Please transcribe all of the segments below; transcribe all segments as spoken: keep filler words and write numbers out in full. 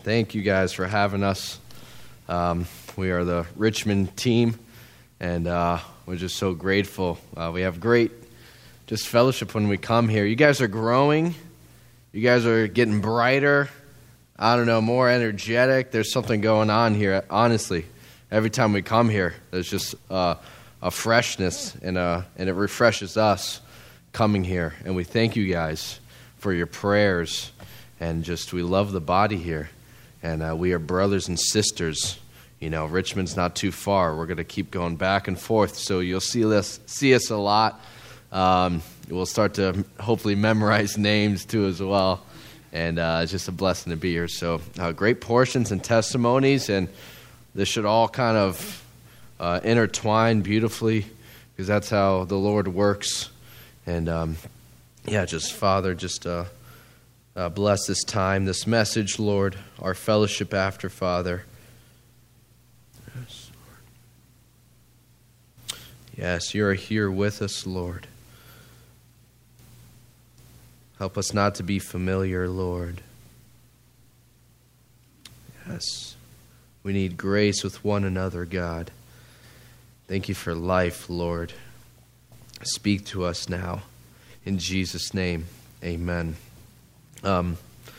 thank you guys for having us. Um, we are the Richmond team, and uh, we're just so grateful. Uh, we have great just fellowship when we come here. You guys are growing. You guys are getting brighter. I don't know, more energetic. There's something going on here, honestly. Every time we come here, there's just uh, a freshness, and, a, and it refreshes us coming here. And we thank you guys for your prayers. And just, we love the body here. And uh, we are brothers and sisters. You know, Richmond's not too far. We're going to keep going back and forth. So you'll see us, see us a lot. Um, we'll start to hopefully memorize names too as well. And uh, it's just a blessing to be here. So uh, great portions and testimonies. And this should all kind of uh, intertwine beautifully, because that's how the Lord works. And um, yeah, just Father, just... Uh, Uh, bless this time, this message, Lord, our fellowship after, Father. Yes, Lord. Yes, you are here with us, Lord. Help us not to be familiar, Lord. Yes, we need grace with one another, God. Thank you for life, Lord. Speak to us now. In Jesus' name, amen. Um,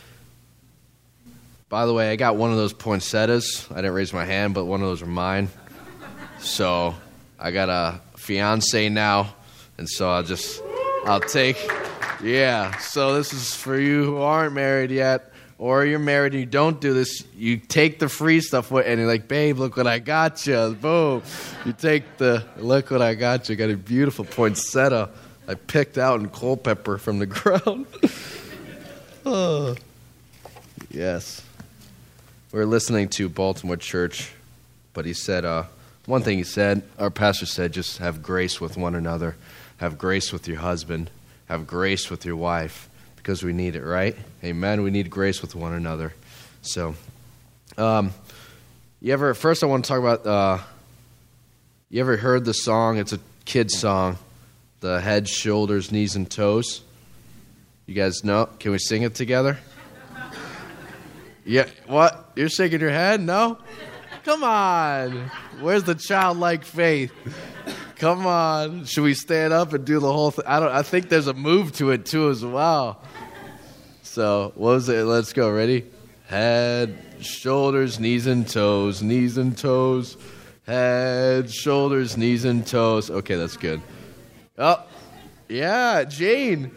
by the way, I got one of those poinsettias. I didn't raise my hand, but one of those are mine. So I got a fiance now, and so I'll just, I'll take, yeah. So this is for you who aren't married yet, or you're married and you don't do this. You take the free stuff, and you're like, babe, look what I got you. Boom. You take the, look what I got you. Got a beautiful poinsettia I picked out in Culpeper from the ground. Oh, yes. We were listening to Baltimore Church, but he said, uh, one thing he said, our pastor said, just have grace with one another. Have grace with your husband. Have grace with your wife, because we need it, right? Amen. We need grace with one another. So, um, you ever, first I want to talk about, uh, you ever heard the song? It's a kid's song, the head, shoulders, knees, and toes. You guys know? Can we sing it together? Yeah. What? You're shaking your head? No? Come on. Where's the childlike faith? Come on. Should we stand up and do the whole thing? I don't. I think there's a move to it too as well. So what was it? Let's go. Ready? Head, shoulders, knees and toes. Knees and toes. Head, shoulders, knees and toes. Okay, that's good. Oh, yeah, Jane.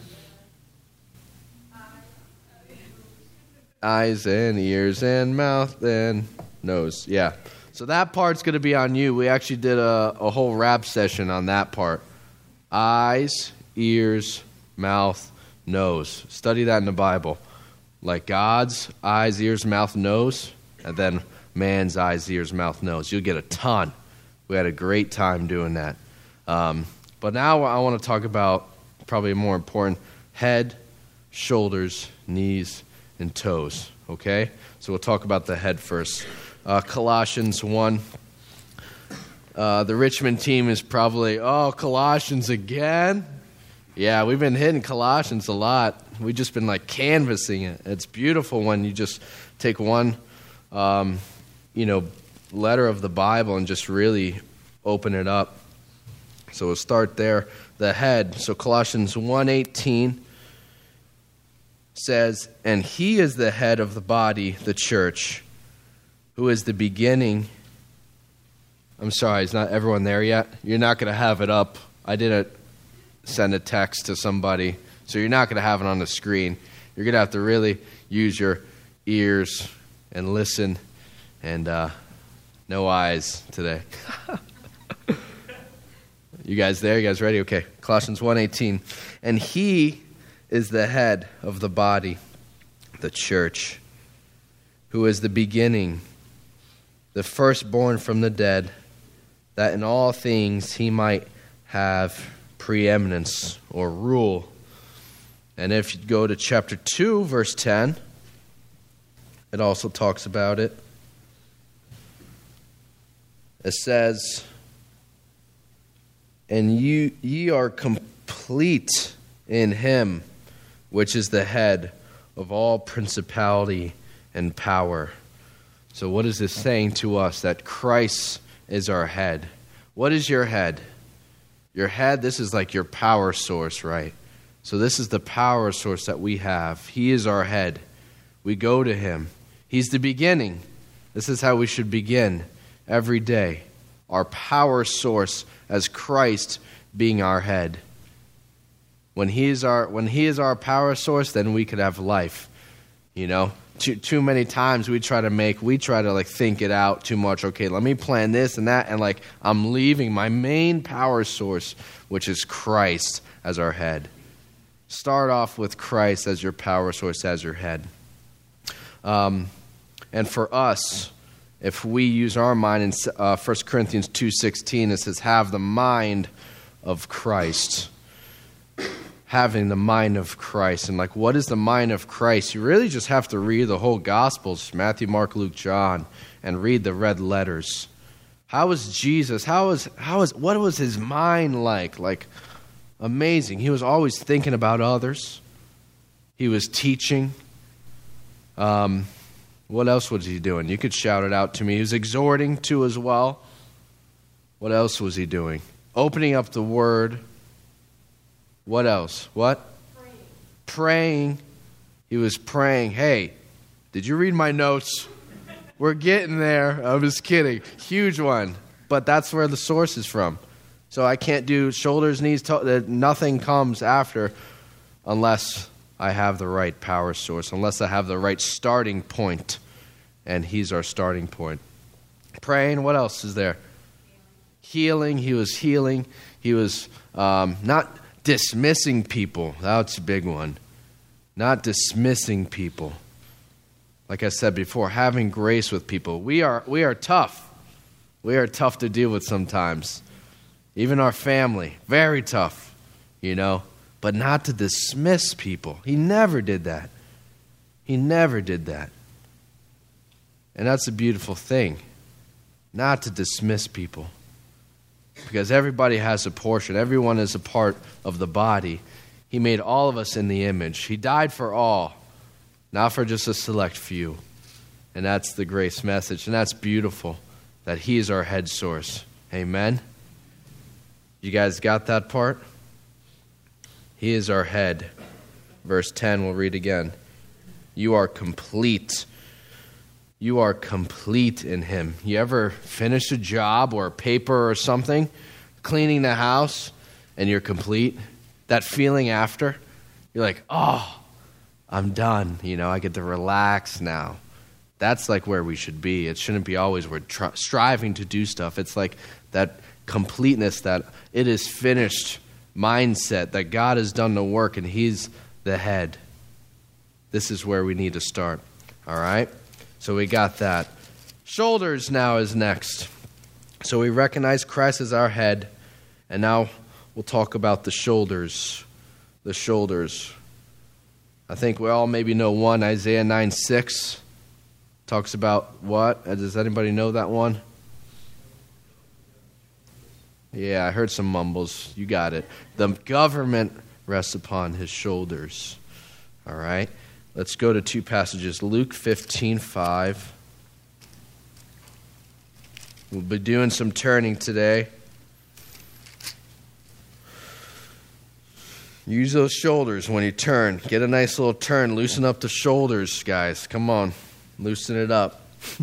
Eyes and ears and mouth and nose. Yeah. So that part's going to be on you. We actually did a, a whole rap session on that part. Eyes, ears, mouth, nose. Study that in the Bible. Like God's eyes, ears, mouth, nose, and then man's eyes, ears, mouth, nose. You'll get a ton. We had a great time doing that. Um, but now I want to talk about probably more important, head, shoulders, knees, and toes, okay? So we'll talk about the head first. Uh, Colossians one. Uh, the Richmond team is probably, oh, Colossians again? Yeah, we've been hitting Colossians a lot. We've just been like canvassing it. It's beautiful when you just take one, um, you know, letter of the Bible and just really open it up. So we'll start there. The head. So Colossians one eighteen. Says, and he is the head of the body, the church, who is the beginning. I'm sorry, is not everyone there yet? You're not going to have it up. I didn't send a text to somebody, so you're not going to have it on the screen. You're going to have to really use your ears and listen, and uh, no eyes today. You guys there? You guys ready? Okay, Colossians one eighteen. And he is the head of the body, the church, who is the beginning, the firstborn from the dead, that in all things he might have preeminence or rule. And if you go to chapter two, verse ten, it also talks about it. It says, and you ye are complete in him, which is the head of all principality and power. So what is this saying to us? That Christ is our head. What is your head? Your head, this is like your power source, right? So this is the power source that we have. He is our head. We go to him. He's the beginning. This is how we should begin every day. Our power source as Christ being our head. When he is our when he is our power source, then we could have life. You know, too too many times we try to make we try to like think it out too much. Okay, let me plan this and that, and like I'm leaving my main power source, which is Christ as our head. Start off with Christ as your power source, as your head. Um, and for us, if we use our mind in uh, First Corinthians two sixteen, it says, have the mind of Christ. Having the mind of Christ. And like, what is the mind of Christ? You really just have to read the whole Gospels, Matthew, Mark, Luke, John, and read the red letters. How was Jesus? How was, how was, what was his mind like? Like, amazing. He was always thinking about others. He was teaching. Um, what else was he doing? You could shout it out to me. He was exhorting too as well. What else was he doing? Opening up the Word. What else? What? Praying. Praying. He was praying. Hey, did you read my notes? We're getting there. I'm just kidding. Huge one. But that's where the source is from. So I can't do shoulders, knees, to- nothing comes after unless I have the right power source, unless I have the right starting point. And he's our starting point. Praying. What else is there? Healing. He was healing. He was um, not... dismissing people. That's a big one. Not dismissing people. Like I said before, having grace with people. We are we are tough. We are tough to deal with sometimes. Even our family. Very tough, you know. But not to dismiss people. He never did that. He never did that. And that's a beautiful thing. Not to dismiss people. Because everybody has a portion. Everyone is a part of the body. He made all of us in the image. He died for all, not for just a select few. And that's the grace message. And that's beautiful, that he is our head source. Amen? You guys got that part? He is our head. Verse ten, we'll read again. You are complete. You are complete in him. You ever finish a job or a paper or something, cleaning the house, and you're complete? That feeling after, you're like, oh, I'm done. You know, I get to relax now. That's like where we should be. It shouldn't be always we're tr- striving to do stuff. It's like that completeness, that it is finished mindset, that God has done the work and he's the head. This is where we need to start. All right? So we got that. Shoulders now is next. So we recognize Christ as our head. And now we'll talk about the shoulders. The shoulders. I think we all maybe know one. Isaiah nine six talks about what? Does anybody know that one? Yeah, I heard some mumbles. You got it. The government rests upon his shoulders. All right. Let's go to two passages. Luke fifteen five. We'll be doing some turning today. Use those shoulders when you turn. Get a nice little turn. Loosen up the shoulders, guys. Come on. Loosen it up.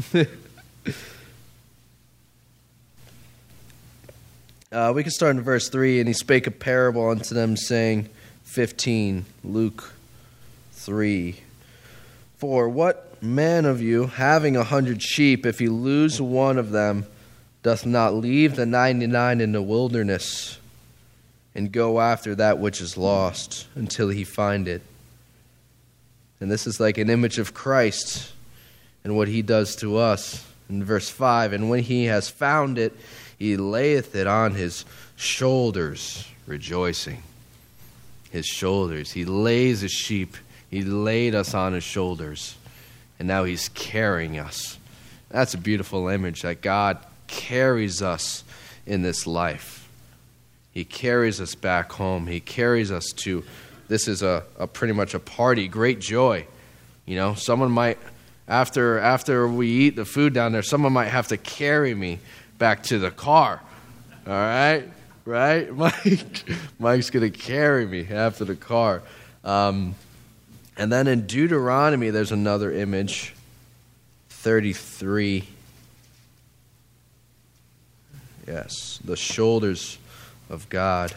uh, we can start in verse three. And he spake a parable unto them, saying, fifteen, Luke three. For what man of you, having a hundred sheep, if he lose one of them, doth not leave the ninety-nine in the wilderness, and go after that which is lost, until he find it? And this is like an image of Christ and what he does to us. In verse five, and when he has found it, he layeth it on his shoulders, rejoicing. His shoulders. He lays his sheep. He laid us on his shoulders, and now he's carrying us. That's a beautiful image, that God carries us in this life. He carries us back home. He carries us to, this is a, a pretty much a party, great joy. You know, someone might After after we eat the food down there, someone might have to carry me back to the car. All right? Right? Mike, Mike's going to carry me after the car. Um, and then in Deuteronomy, there's another image, thirty-three. Yes, the shoulders of God.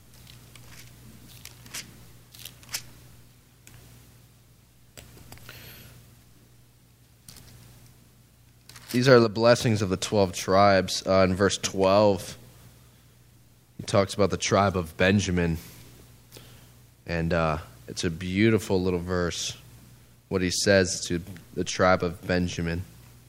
These are the blessings of the twelve tribes. Uh, in verse twelve, he talks about the tribe of Benjamin. And uh, it's a beautiful little verse, what he says to the tribe of Benjamin.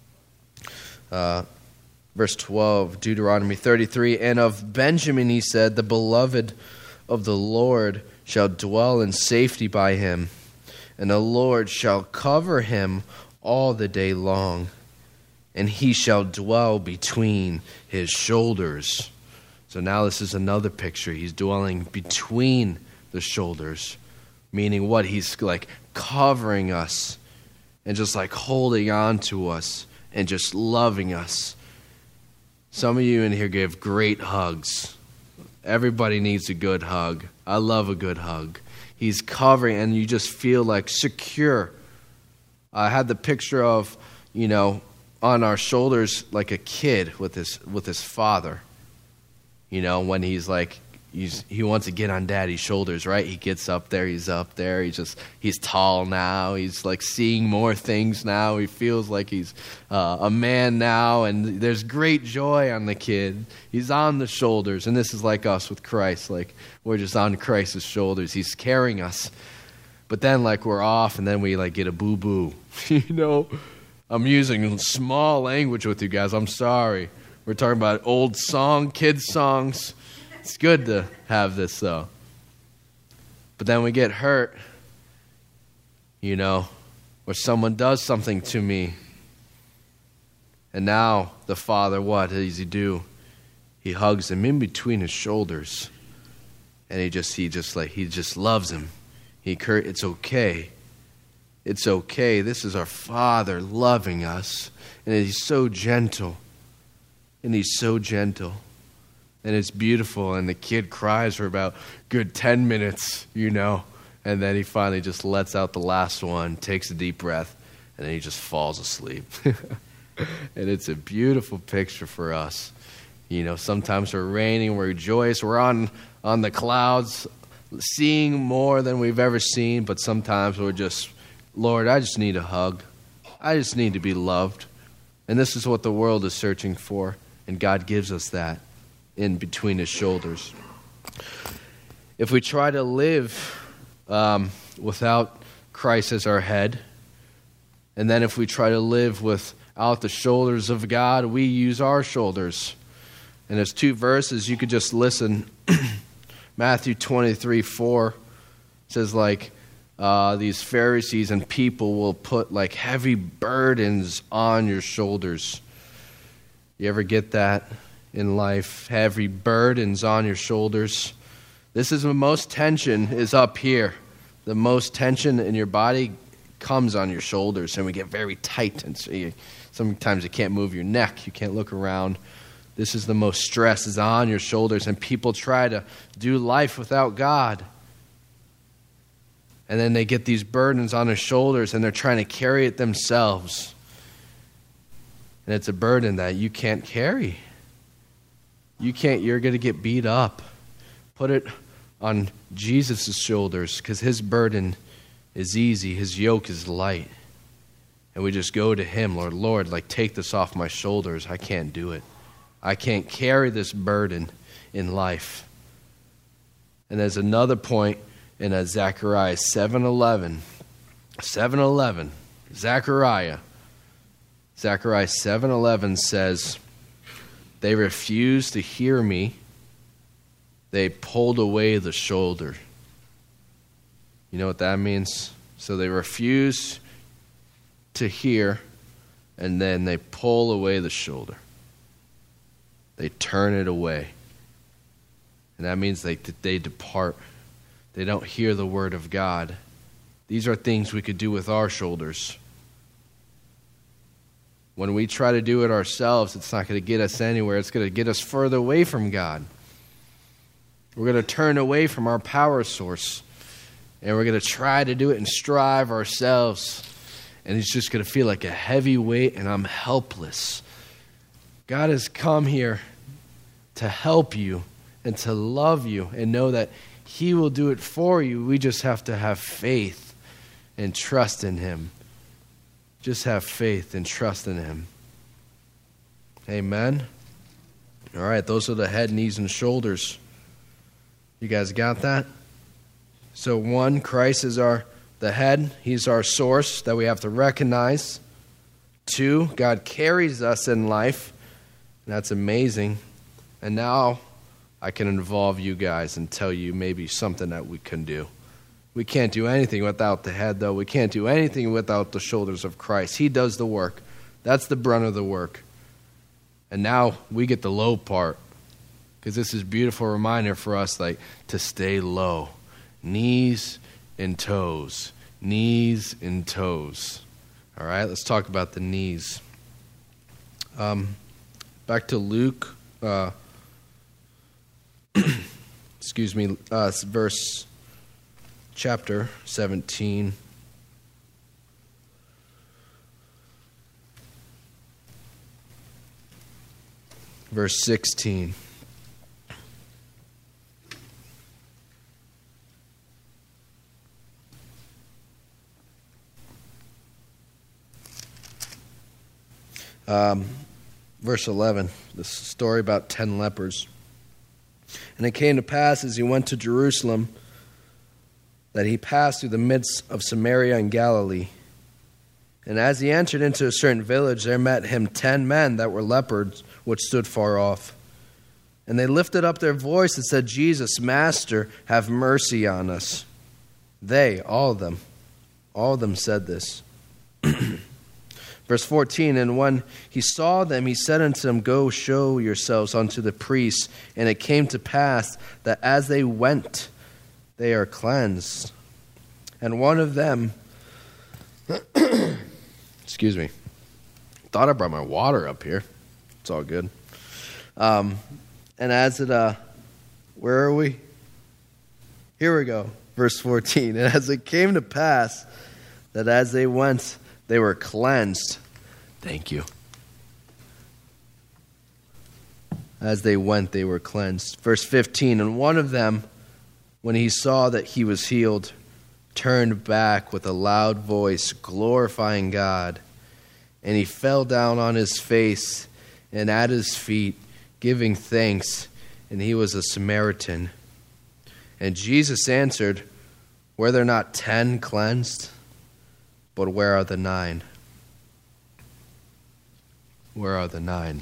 Uh, verse twelve, Deuteronomy thirty-three, and of Benjamin he said, the beloved of the Lord shall dwell in safety by him, and the Lord shall cover him all the day long, and he shall dwell between his shoulders. So now this is another picture. He's dwelling between the shoulders, meaning what? He's like covering us and just like holding on to us and just loving us. Some of you in here give great hugs. Everybody needs a good hug. I love a good hug. He's covering, and you just feel like secure. I had the picture of, you know, on our shoulders like a kid with his with his father. You know, when he's like, he's, he wants to get on daddy's shoulders, right? He gets up there, he's up there, he's just, he's tall now, he's like seeing more things now, he feels like he's uh, a man now, and there's great joy on the kid. He's on the shoulders, and this is like us with Christ, like we're just on Christ's shoulders, he's carrying us. But then like we're off, and then we like get a boo-boo, you know? I'm using small language with you guys, I'm sorry. We're talking about old song, kids songs. It's good to have this, though. But then we get hurt, you know, or someone does something to me. And now the father, what does he do? He hugs him in between his shoulders. And he just, he just like, he just loves him. He, it's okay. It's okay. This is our Father loving us. And he's so gentle. And he's so gentle. And it's beautiful. And the kid cries for about good ten minutes, you know. And then he finally just lets out the last one, takes a deep breath, and then he just falls asleep. And it's a beautiful picture for us. You know, sometimes we're reigning, we're joyous, we're on, on the clouds, seeing more than we've ever seen. But sometimes we're just, Lord, I just need a hug. I just need to be loved. And this is what the world is searching for. And God gives us that in between his shoulders. If we try to live um, without Christ as our head, and then if we try to live without the shoulders of God, we use our shoulders. And there's two verses you could just listen. Matthew twenty-three four says like, uh, these Pharisees and people will put like heavy burdens on your shoulders. You ever get that in life? Heavy burdens on your shoulders. This is the most tension is up here. The most tension in your body comes on your shoulders, and we get very tight. And so you, sometimes you can't move your neck. You can't look around. This is the most stress is on your shoulders, and people try to do life without God. And then they get these burdens on their shoulders, and they're trying to carry it themselves. And it's a burden that you can't carry. You can't, you're going to get beat up. Put it on Jesus' shoulders, because his burden is easy. His yoke is light. And we just go to him, Lord, Lord, like take this off my shoulders. I can't do it. I can't carry this burden in life. And there's another point in uh, Zechariah seven eleven. seven eleven. Zechariah. Zechariah seven eleven says, they refused to hear me. They pulled away the shoulder. You know what that means? So they refuse to hear, and then they pull away the shoulder. They turn it away. And that means they, they depart. They don't hear the word of God. These are things we could do with our shoulders. When we try to do it ourselves, it's not going to get us anywhere. It's going to get us further away from God. We're going to turn away from our power source, and we're going to try to do it and strive ourselves. And it's just going to feel like a heavy weight, and I'm helpless. God has come here to help you and to love you and know that He will do it for you. We just have to have faith and trust in Him. Just have faith and trust in Him. Amen. All right, those are the head, knees, and shoulders. You guys got that? So one, Christ is our the head. He's our source that we have to recognize. Two, God carries us in life. And that's amazing. And now I can involve you guys and tell you maybe something that we can do. We can't do anything without the head, though. We can't do anything without the shoulders of Christ. He does the work. That's the brunt of the work. And now we get the low part, because this is a beautiful reminder for us, like, to stay low. Knees and toes. Knees and toes. All right, let's talk about the knees. Um, back to Luke. Uh, excuse me, uh, verse... Chapter seventeen, verse sixteen. Um, verse eleven, this story about ten lepers. And it came to pass as he went to Jerusalem that he passed through the midst of Samaria and Galilee. And as he entered into a certain village, there met him ten men that were lepers, which stood far off. And they lifted up their voice and said, Jesus, Master, have mercy on us. They, all of them, all of them said this. Verse fourteen, and when he saw them, he said unto them, Go show yourselves unto the priests. And it came to pass that as they went, they are cleansed. And one of them, excuse me, thought I brought my water up here. It's all good. Um, and as it, uh, where are we? Here we go, verse fourteen. And as it came to pass that as they went, they were cleansed. Thank you. As they went, they were cleansed. Verse fifteen, and one of them, when he saw that he was healed, turned back with a loud voice, glorifying God. And he fell down on his face and at his feet, giving thanks. And he was a Samaritan. And Jesus answered, Were there not ten cleansed? But where are the nine? Where are the nine?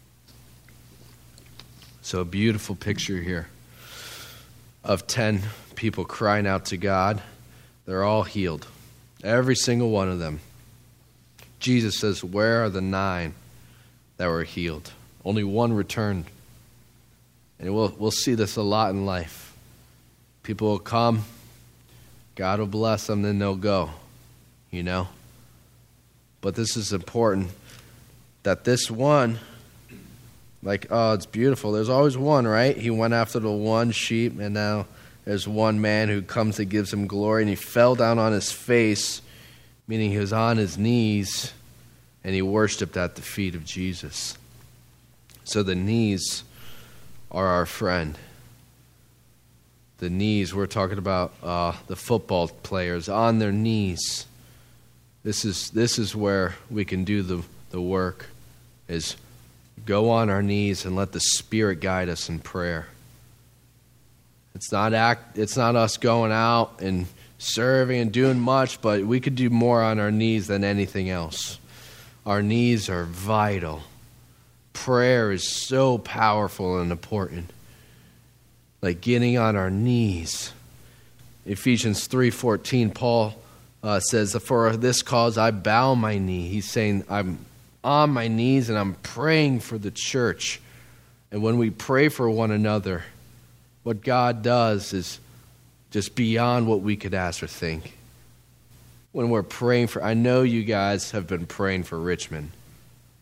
So a beautiful picture here of ten people crying out to God. They're all healed. Every single one of them. Jesus says, where are the nine that were healed? Only one returned. And we'll, we'll see this a lot in life. People will come, God will bless them, then they'll go. You know? But this is important, that this one, like, oh, it's beautiful. There's always one, right? He went after the one sheep, and now there's one man who comes and gives him glory, and he fell down on his face, meaning he was on his knees, and he worshiped at the feet of Jesus. So the knees are our friend. The knees, we're talking about uh, the football players on their knees. This is this is where we can do the, the work, is go on our knees and let the Spirit guide us in prayer. It's not act. It's not us going out and serving and doing much, but we could do more on our knees than anything else. Our knees are vital. Prayer is so powerful and important. Like getting on our knees. Ephesians three fourteen, Paul uh, says, for this cause I bow my knee. He's saying, I'm on my knees and I'm praying for the church. And when we pray for one another, what God does is just beyond what we could ask or think. When we're praying for, I know you guys have been praying for Richmond.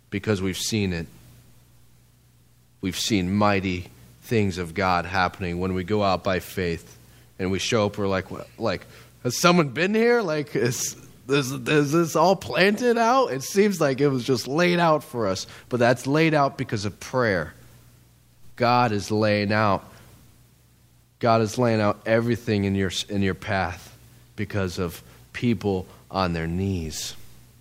because we've seen it. We've seen mighty things of God happening when we go out by faith and we show up. We're like, what, like, has someone been here? Like, is, is, is this all planted out? It seems like it was just laid out for us, but that's laid out because of prayer. God is laying out. God is laying out everything in your in your path because of people on their knees.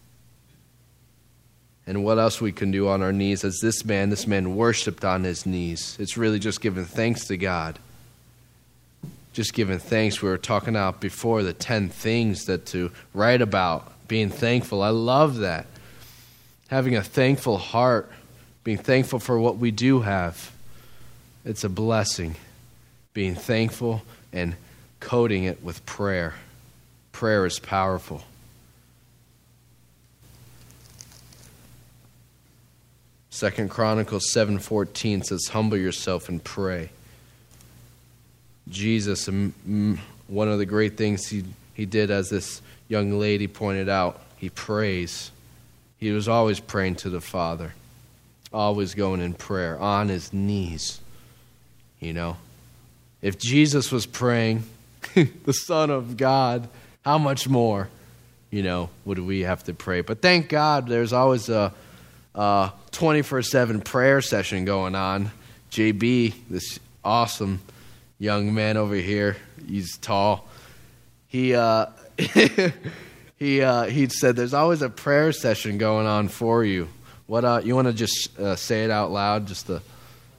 And what else we can do on our knees as this man, this man worshiped on his knees. It's really just giving thanks to God. Just giving thanks. We were talking about before the ten things that to write about, being thankful. I love that. Having a thankful heart, being thankful for what we do have. It's a blessing. Being thankful and coating it with prayer. Prayer is powerful. Second Chronicles seven fourteen says, humble yourself and pray. Jesus, one of the great things he, he did, as this young lady pointed out, he prays. He was always praying to the Father. Always going in prayer, on his knees. You know, if Jesus was praying, the Son of God, how much more, you know, would we have to pray? But thank God there's always a, a twenty-four seven prayer session going on. J B, this awesome young man over here, he's tall. He uh, he uh, he said there's always a prayer session going on for you. What uh, you want to just uh, say it out loud, just to.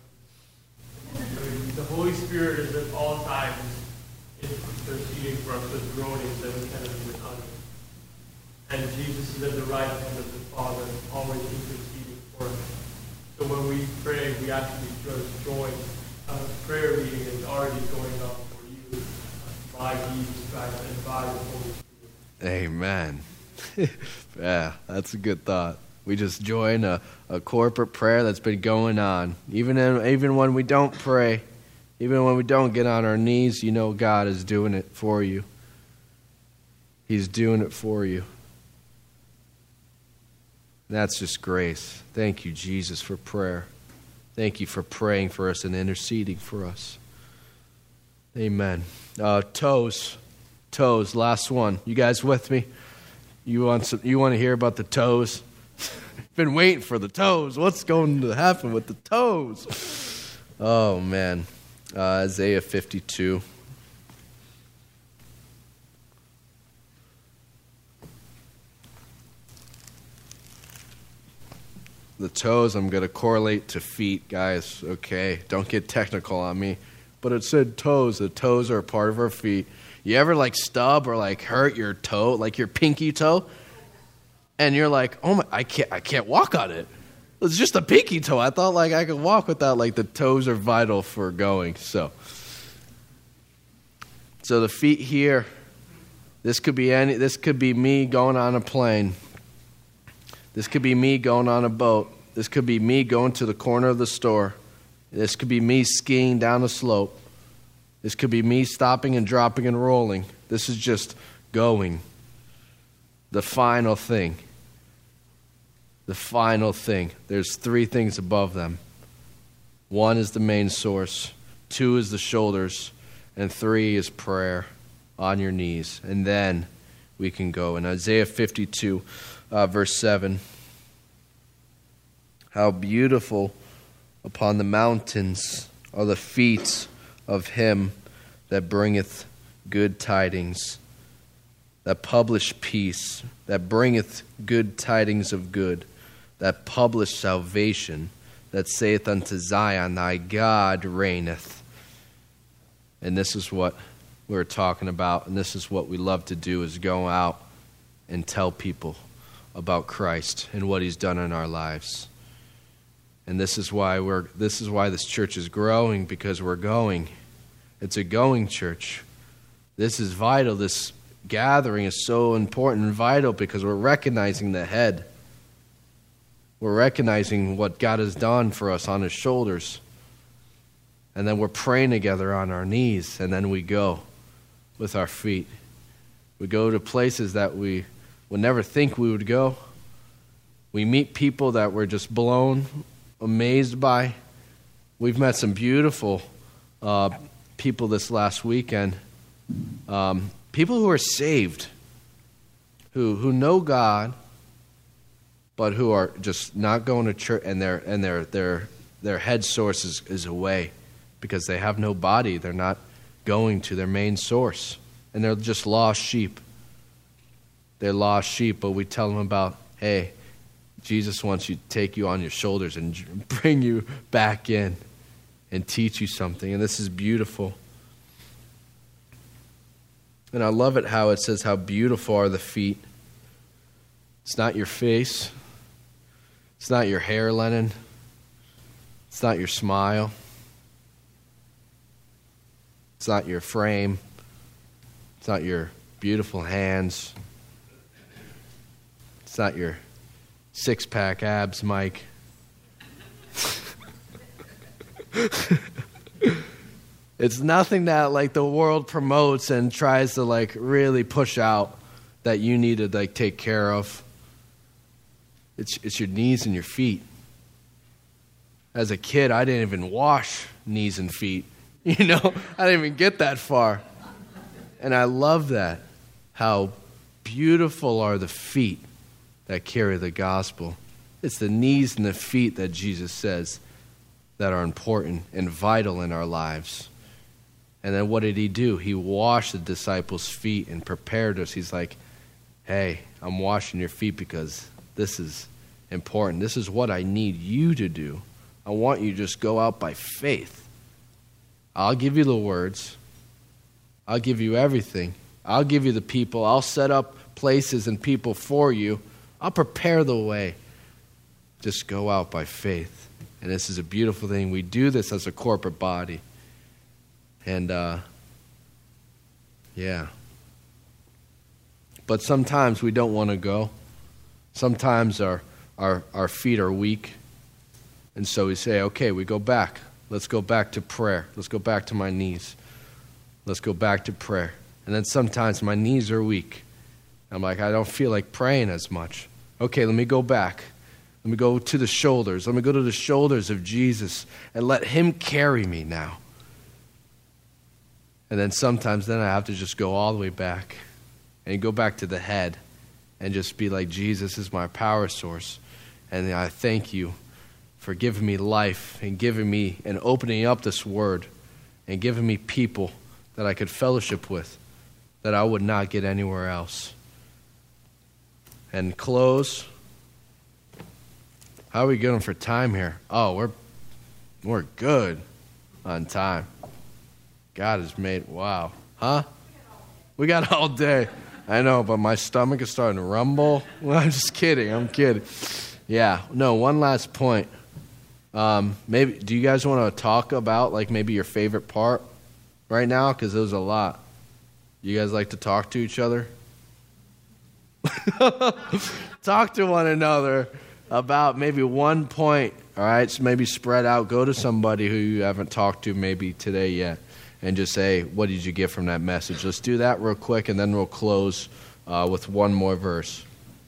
The Holy Spirit is at all times interceding for us with groanings that we cannot even utter. And Jesus is at the right hand of the Father, always interceding for us. So when we pray, we actually just join. Uh, prayer meeting is already going up for you uh, by Jesus Christ and by the Holy Spirit. Amen. Yeah, that's a good thought. We just join a, a corporate prayer that's been going on. Even in, even when we don't pray, even when we don't get on our knees, you know God is doing it for you. He's doing it for you. That's just grace. Thank you, Jesus, for prayer. Thank you for praying for us and interceding for us. Amen. Uh, toes. Toes, last one. You guys with me? You want some, you want to hear about the toes? Been waiting for the toes. What's going to happen with the toes? Oh, man. Uh, Isaiah fifty-two. The toes I'm going to correlate to feet, guys. Okay, don't get technical on me. But it said toes. The toes are a part of our feet. You ever like stub or like hurt your toe, like your pinky toe? And you're like, oh my, I can't, I can't walk on it. It's just a pinky toe. I thought like I could walk without, like the toes are vital for going. So, so the feet here, this could be any, this could be me going on a plane. This could be me going on a boat. This could be me going to the corner of the store. This could be me skiing down a slope. This could be me stopping and dropping and rolling. This is just going. The final thing. The final thing. There's three things above them. One is the main source. Two is the shoulders. And three is prayer on your knees. And then we can go. In Isaiah fifty-two, uh, verse seven. How beautiful upon the mountains are the feet of him that bringeth good tidings, that publish peace, that bringeth good tidings of good, that publish salvation, that saith unto Zion, thy God reigneth. And this is what we're talking about, and this is what we love to do, is go out and tell people about Christ and what he's done in our lives. And this is why we're this is why this church is growing, because we're going. It's a going church. This is vital. This gathering is so important and vital because we're recognizing the head. We're recognizing what God has done for us on his shoulders. And then we're praying together on our knees, and then we go with our feet. We go to places that we would never think we would go. We meet people that we're just blown, amazed by. We've met some beautiful uh, people this last weekend. Um, people who are saved, who who know God, but who are just not going to church, and their and their their their head source is, is away because they have no body. They're not going to their main source, and they're just lost sheep. They're lost sheep, but we tell them about, hey, Jesus wants to take you on your shoulders and bring you back in and teach you something, and this is beautiful. And I love it how it says how beautiful are the feet. It's not your face. It's not your hair, Lennon. It's not your smile. It's not your frame. It's not your beautiful hands. It's not your six-pack abs, Mike. It's nothing that like the world promotes and tries to like really push out that you need to like take care of. It's it's your knees and your feet. As a kid, I didn't even wash knees and feet. You know, I didn't even get that far. And I love that. How beautiful are the feet that carry the gospel. It's the knees and the feet that Jesus says that are important and vital in our lives. And then what did he do? He washed the disciples' feet and prepared us. He's like, hey, I'm washing your feet because this is important. This is what I need you to do. I want you to just go out by faith. I'll give you the words. I'll give you everything. I'll give you the people. I'll set up places and people for you. I'll prepare the way. Just go out by faith. And this is a beautiful thing. We do this as a corporate body. And, uh, yeah. But sometimes we don't want to go. Sometimes our, our, our feet are weak. And so we say, okay, we go back. Let's go back to prayer. Let's go back to my knees. Let's go back to prayer. And then sometimes my knees are weak. I'm like, I don't feel like praying as much. Okay, let me go back. Let me go to the shoulders. Let me go to the shoulders of Jesus and let him carry me now. And then sometimes then I have to just go all the way back and go back to the head and just be like, Jesus is my power source. And I thank you for giving me life and giving me and opening up this word and giving me people that I could fellowship with that I would not get anywhere else. And close. How are we going for time here? Oh, we're we're good on time. God has made, wow. Huh? We got all day. I know, but my stomach is starting to rumble. Well, I'm just kidding. I'm kidding. Yeah. No, one last point. Um, maybe, do you guys want to talk about, like, maybe your favorite part right now? Because there's a lot. You guys like to talk to each other? Talk to one another about maybe one point, all right? So maybe spread out. Go to somebody who you haven't talked to maybe today yet and just say, what did you get from that message? Let's do that real quick, and then we'll close uh, with one more verse.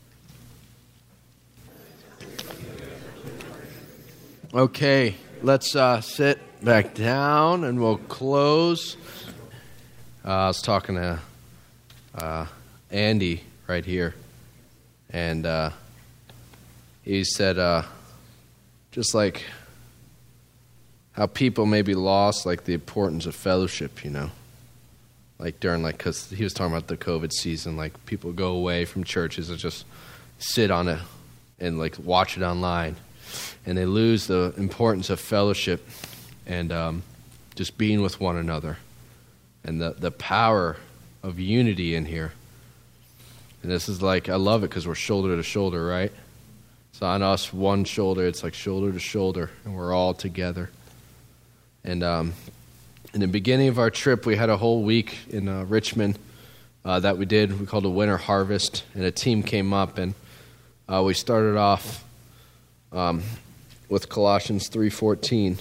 Okay, let's uh, sit back down, and we'll close. Uh, I was talking to uh, Andy right here, and uh, he said uh, just like how people maybe lost like the importance of fellowship, you know, like during like, because he was talking about the COVID season, like people go away from churches and just sit on it and like watch it online, and they lose the importance of fellowship and um, just being with one another and the, the power of unity in here. And this is like, I love it because we're shoulder to shoulder, right? So on us, one shoulder, it's like shoulder to shoulder, and we're all together. And um, in the beginning of our trip, we had a whole week in uh, Richmond uh, that we did. We called a winter harvest, and a team came up, and uh, we started off um, with Colossians three fourteen.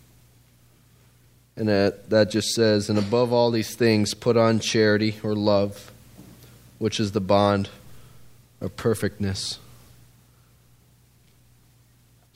And that, that just says, and above all these things, put on charity or love, which is the bond of perfectness.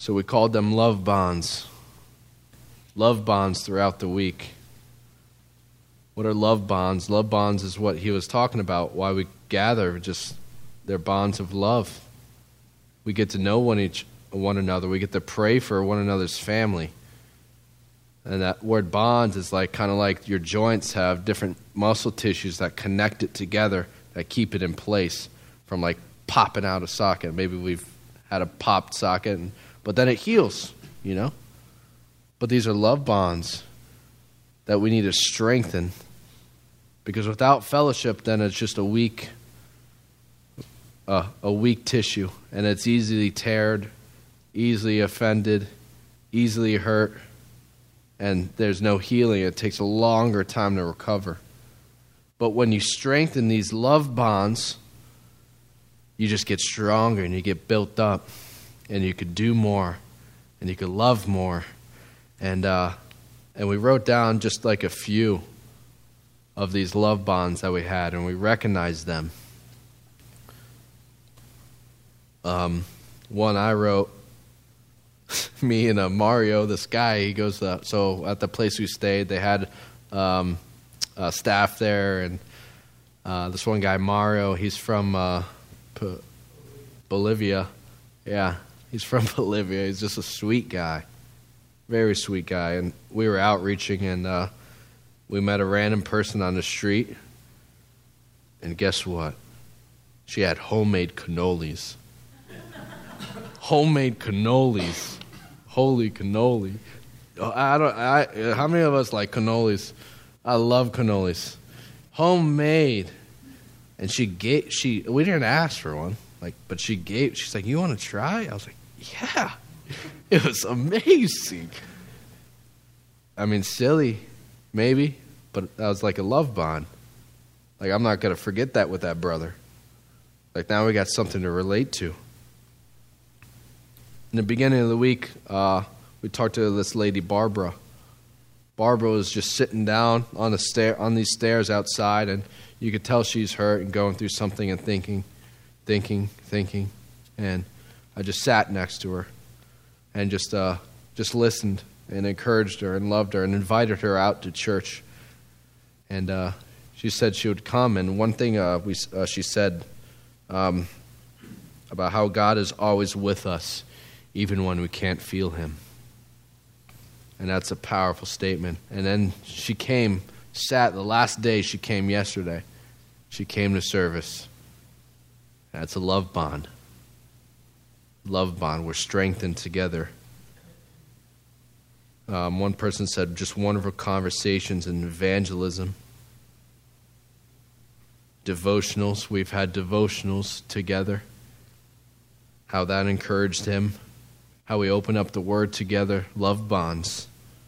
So we called them love bonds. Love bonds throughout the week. What are love bonds? Love bonds is what he was talking about, why we gather, just they're bonds of love. We get to know one each one another. We get to pray for one another's family. And that word bonds is like kind of like your joints have different muscle tissues that connect it together, that keep it in place from like popping out a socket. Maybe we've had a popped socket, and, but then it heals, you know? But these are love bonds that we need to strengthen, because without fellowship, then it's just a weak, uh, a weak tissue, and it's easily teared, easily offended, easily hurt, and there's no healing. It takes a longer time to recover. But when you strengthen these love bonds, you just get stronger and you get built up, and you could do more, and you could love more. And uh, and we wrote down just like a few of these love bonds that we had, and we recognized them. Um, one I wrote, me and uh, Mario, this guy, he goes, uh, so at the place we stayed, they had um, uh, staff there, and uh, this one guy, Mario, he's from uh, P- Bolivia. Yeah, he's from Bolivia. He's just a sweet guy, very sweet guy. And we were outreaching, and uh, we met a random person on the street, and guess what? She had homemade cannolis. Homemade cannolis. Holy cannoli. I don't I how many of us like cannolis? I love cannolis. Homemade. And she gave she we didn't ask for one. Like but she gave she's like, "You want to try?" I was like, "Yeah." It was amazing. I mean, silly maybe, but that was like a love bond. Like, I'm not going to forget that with that brother. Like, now we got something to relate to. In the beginning of the week, uh, we talked to this lady, Barbara. Barbara was just sitting down on the stair on these stairs outside, and you could tell she's hurt and going through something and thinking, thinking, thinking. And I just sat next to her and just uh, just listened and encouraged her and loved her and invited her out to church. And uh, she said she would come. And one thing uh, we uh, she said um, about how God is always with us, even when we can't feel him. And that's a powerful statement. And then she came, sat the last day she came yesterday. She came to service. That's a love bond. Love bond. We're strengthened together. Um, one person said just wonderful conversations and evangelism. Devotionals. We've had devotionals together. How that encouraged him. How we open up the Word together. Love bonds.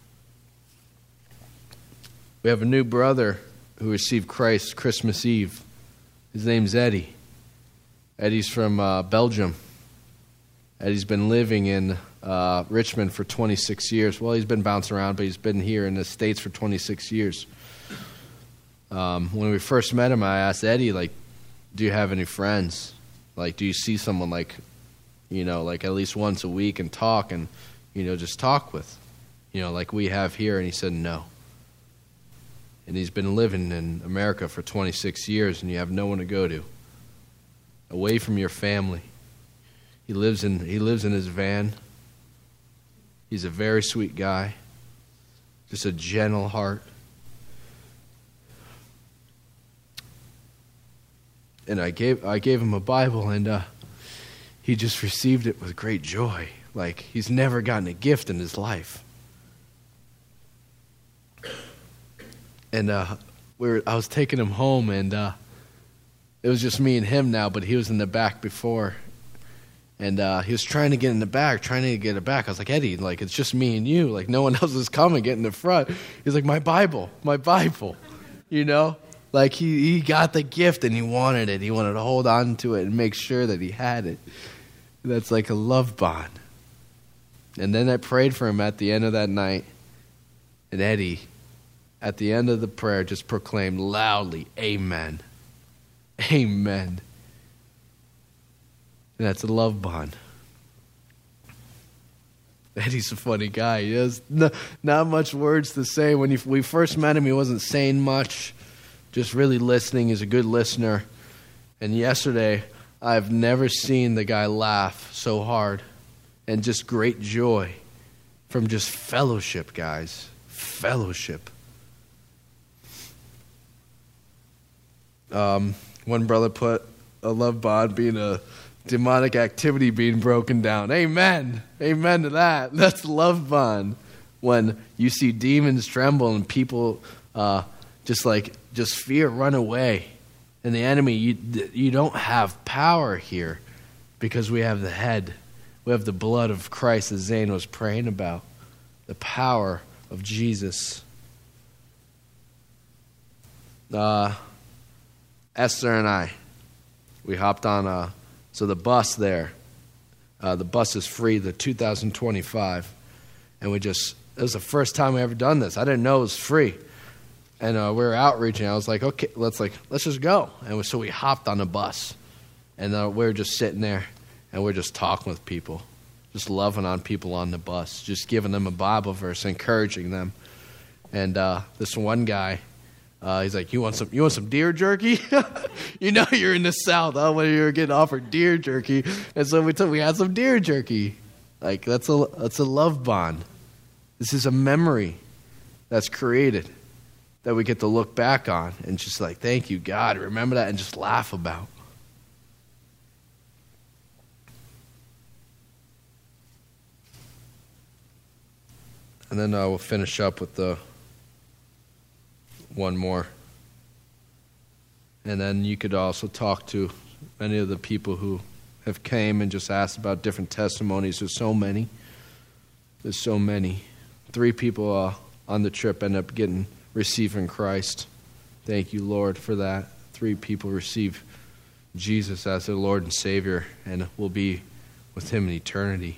We have a new brother who received Christ Christmas Eve. His name's Eddie. Eddie's from uh, Belgium. Eddie's been living in uh, Richmond for twenty-six years. Well, he's been bouncing around, but he's been here in the States for twenty-six years. Um, when we first met him, I asked Eddie, like, do you have any friends? Like, do you see someone, like, you know, like at least once a week and talk and, you know, just talk with, you know, like we have here? And he said no. And he's been living in America for twenty-six years, and you have no one to go to. Away from your family. He lives in he lives in his van. He's a very sweet guy. Just a gentle heart. And I gave I gave him a Bible, and uh, he just received it with great joy. Like he's never gotten a gift in his life. And uh, we were, I was taking him home, and uh, it was just me and him now, but he was in the back before. And uh, he was trying to get in the back, trying to get it back. I was like, Eddie, like, it's just me and you. Like, no one else is coming. Get in the front. He's like, my Bible, my Bible. You know? Like, he, he got the gift, and he wanted it. He wanted to hold on to it and make sure that he had it. That's like a love bond. And then I prayed for him at the end of that night. And Eddie, at the end of the prayer, just proclaimed loudly, Amen. Amen. And that's a love bond. Eddie's a funny guy. He has no, not much words to say. When he, we first met him, he wasn't saying much, just really listening. He's a good listener. And yesterday, I've never seen the guy laugh so hard and just great joy from just fellowship, guys. Fellowship. Um, one brother put a love bond being a demonic activity being broken down. Amen. Amen to that. That's love bond. When you see demons tremble and people uh, just like, just fear run away. And the enemy, you, you don't have power here because we have the head. We have the blood of Christ, as Zane was praying about. The power of Jesus. Uh, Esther and I, we hopped on a... So the bus there, uh, the bus is free, the two thousand twenty-five. And we just, it was the first time we ever done this. I didn't know it was free. And uh, we were outreaching. I was like, okay, let's like, let's just go. And we, so we hopped on the bus. And uh, we were just sitting there, and we we're just talking with people, just loving on people on the bus, just giving them a Bible verse, encouraging them. And uh, this one guy, Uh, he's like, you want some? You want some deer jerky? You know, you're in the South. Oh, when you were getting offered deer jerky, and so we took, we had some deer jerky. Like that's a that's a love bond. This is a memory that's created that we get to look back on and just like, thank you, God. Remember that and just laugh about. And then uh, we'll finish up with the. One more. And then you could also talk to many of the people who have came and just asked about different testimonies. There's so many. There's so many. Three people uh, on the trip end up getting, receiving Christ. Thank you, Lord, for that. Three people receive Jesus as their Lord and Savior and will be with Him in eternity.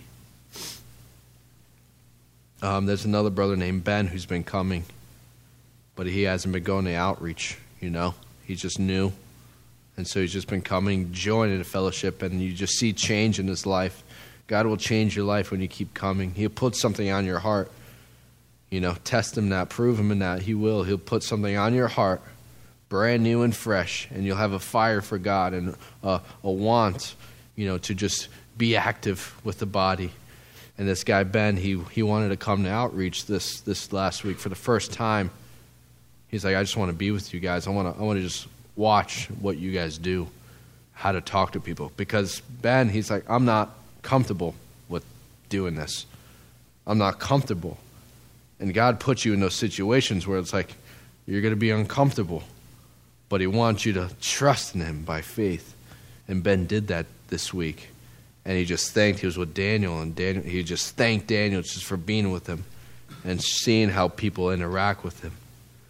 Um, there's another brother named Ben who's been coming. But he hasn't been going to outreach, you know. He's just new. And so he's just been coming, joining the fellowship, and you just see change in his life. God will change your life when you keep coming. He'll put something on your heart. You know, test him that, prove him in that. He will. He'll put something on your heart, brand new and fresh, and you'll have a fire for God and a, a want, you know, to just be active with the body. And this guy, Ben, he he wanted to come to outreach this, this last week for the first time. He's like, I just want to be with you guys. I want to I want to just watch what you guys do, how to talk to people. Because Ben, he's like, I'm not comfortable with doing this. I'm not comfortable. And God puts you in those situations where it's like, you're going to be uncomfortable. But He wants you to trust in Him by faith. And Ben did that this week. And he just thanked, he was with Daniel, and Daniel, he just thanked Daniel just for being with him and seeing how people interact with him.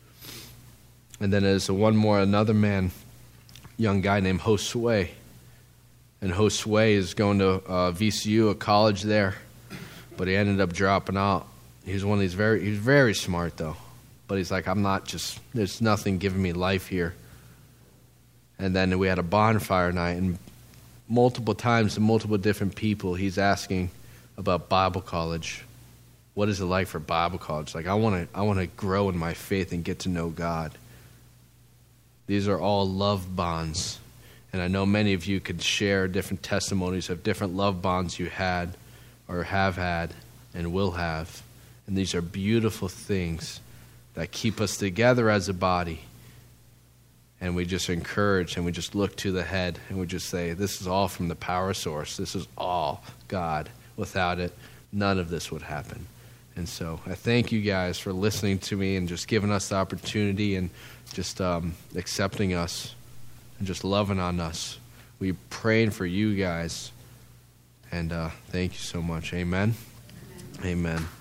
And then there's one more, another man, young guy named Josue. And Josue is going to uh, V C U, a college there, but he ended up dropping out. He's one of these very, he's very smart though. But he's like, I'm not just, there's nothing giving me life here. And then we had a bonfire night, and multiple times to multiple different people, he's asking about Bible college. What is it like for Bible college? Like, I want to, I want to grow in my faith and get to know God. These are all love bonds. And I know many of you could share different testimonies of different love bonds you had or have had and will have. And these are beautiful things that keep us together as a body. And we just encourage and we just look to the head and we just say, this is all from the power source. This is all God. Without it, none of this would happen. And so I thank you guys for listening to me and just giving us the opportunity and just um, accepting us and just loving on us. We're praying for you guys. And uh, thank you so much. Amen. Amen. Amen.